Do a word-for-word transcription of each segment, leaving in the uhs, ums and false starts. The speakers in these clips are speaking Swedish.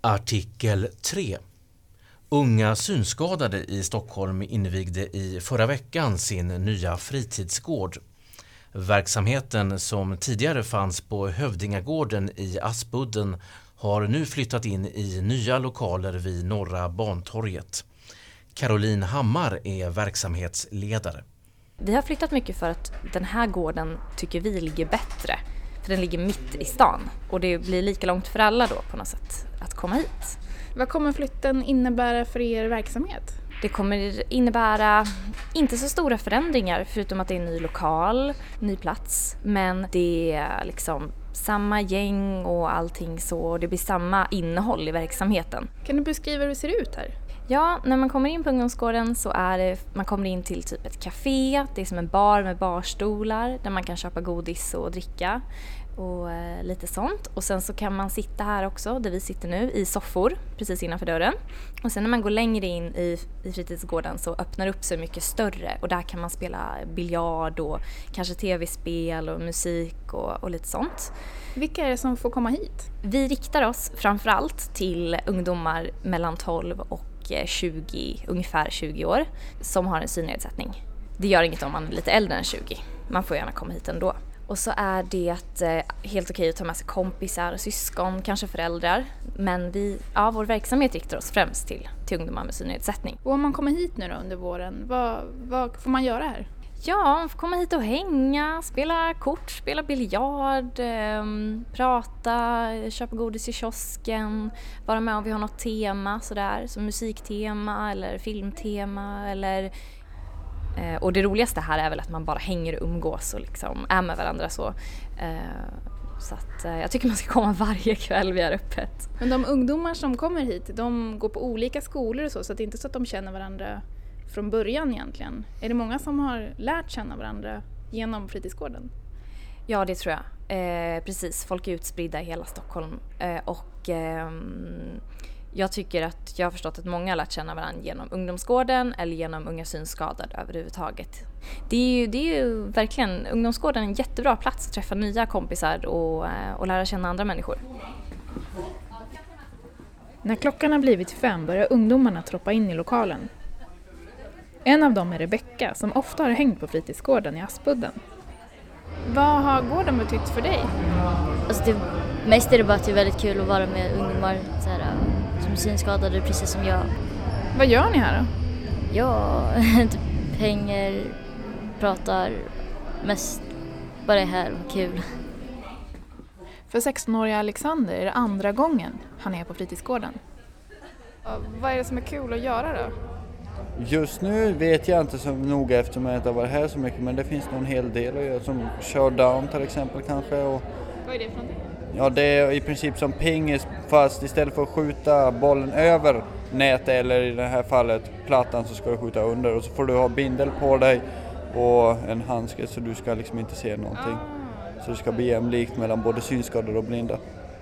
Artikel tre. Unga synskadade i Stockholm invigde i förra veckan sin nya fritidsgård. Verksamheten som tidigare fanns på Hövdingagården i Aspudden har nu flyttat in i nya lokaler vid Norra Bantorget. Caroline Hammar är verksamhetsledare. Vi har flyttat mycket för att den här gården tycker vi ligger bättre. För den ligger mitt i stan och det blir lika långt för alla då på något sätt att komma hit. Vad kommer flytten innebära för er verksamhet? Det kommer innebära inte så stora förändringar förutom att det är en ny lokal, ny plats. Men det är liksom samma gäng och allting så. Det blir samma innehåll i verksamheten. Kan du beskriva hur det ser ut här? Ja, när man kommer in på ungdomsgården så är det, man kommer in till typ ett café. Det är som en bar med barstolar där man kan köpa godis och dricka och eh, lite sånt. Och sen så kan man sitta här också, där vi sitter nu, i soffor precis innanför dörren. Och sen när man går längre in i, i fritidsgården så öppnar det upp sig mycket större. Och där kan man spela biljard och kanske tv-spel och musik och, och lite sånt. Vilka är det som får komma hit? Vi riktar oss framförallt till ungdomar mellan tolv och tjugo, ungefär tjugo år som har en synnedsättning. Det gör inget om man är lite äldre än tjugo. Man får gärna komma hit ändå. Och så är det eh, helt okej att ta med sig kompisar, syskon, kanske föräldrar. Men vi, ja, vår verksamhet riktar oss främst till, till ungdomar med synnedsättning. Och om man kommer hit nu då under våren, vad, vad får man göra här? Ja, man får komma hit och hänga, spela kort, spela biljard, eh, prata, köpa godis i kiosken, vara med om vi har något tema sådär, som musiktema eller filmtema eller... Eh, och det roligaste här är väl att man bara hänger och umgås och liksom är med varandra så. Eh, så att eh, jag tycker man ska komma varje kväll vi är öppet. Men de ungdomar som kommer hit, de går på olika skolor och så, så att det är inte så att de känner varandra från början egentligen. Är det många som har lärt känna varandra genom fritidsgården? Ja, det tror jag. Eh, precis, folk är utspridda i hela Stockholm. Eh, och eh, jag tycker att jag har förstått att många har lärt känna varandra genom ungdomsgården eller genom unga synskadade överhuvudtaget. Det är ju, det är ju verkligen, ungdomsgården är en jättebra plats att träffa nya kompisar och, och lära känna andra människor. När klockan har blivit fem börjar ungdomarna troppa in i lokalen. En av dem är Rebecka som ofta har hängt på fritidsgården i Aspudden. Vad har gården betytt för dig? Alltså det, mest är det bara att det är väldigt kul att vara med ungdomar så här, som är synskadade precis som jag. Vad gör ni här då? Ja, typ hänger, pratar, mest bara är här och kul. För sextonåriga Alexander är det andra gången han är på fritidsgården. Vad är det som är kul att göra då? Just nu vet jag inte så noga eftersom jag inte har varit här så mycket, men det finns nog en hel del att göra, som showdown till exempel kanske. Och, vad är det för någonting? Ja, det är i princip som pingis, fast istället för att skjuta bollen över nätet eller i det här fallet plattan så ska du skjuta under och så får du ha bindel på dig och en handske så du ska liksom inte se någonting. Så det ska bli jämlikt mellan både synskadade och blinda.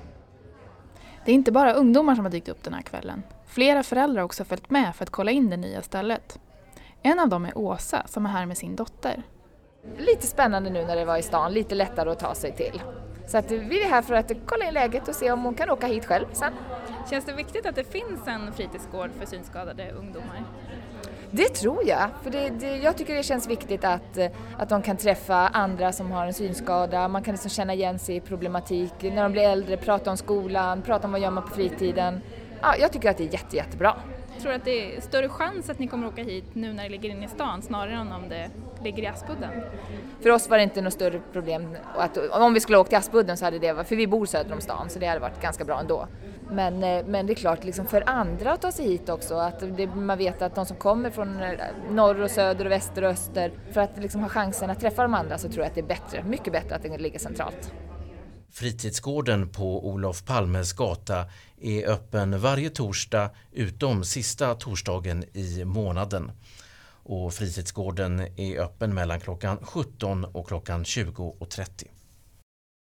Det är inte bara ungdomar som har dykt upp den här kvällen. Flera föräldrar har också följt med för att kolla in det nya stället. En av dem är Åsa som är här med sin dotter. Lite spännande nu när det var i stan, lite lättare att ta sig till. Så att vi är här för att kolla in läget och se om hon kan åka hit själv sen. Känns det viktigt att det finns en fritidsgård för synskadade ungdomar? Det tror jag, för det, det, jag tycker det känns viktigt att, att de kan träffa andra som har en synskada. Man kan liksom känna igen sig i problematik när de blir äldre, prata om skolan, prata om vad gör man på fritiden. Ja, jag tycker att det är jätte, jättebra. Jag tror att det är större chans att ni kommer åka hit nu när det ligger inne i stan snarare än om det ligger i Aspudden. För oss var det inte något större problem att om vi skulle åka till Aspudden så hade det varit, för vi bor söder om stan så det hade varit ganska bra ändå. Men, men det är klart liksom för andra att ta sig hit också, att det, man vet att de som kommer från norr och söder och väster och öster, för att liksom ha chansen att träffa de andra så tror jag att det är bättre, mycket bättre att det ligger centralt. Fritidsgården på Olof Palmes gata är öppen varje torsdag utom sista torsdagen i månaden. Och fritidsgården är öppen mellan klockan sjutton och klockan tjugo och trettio.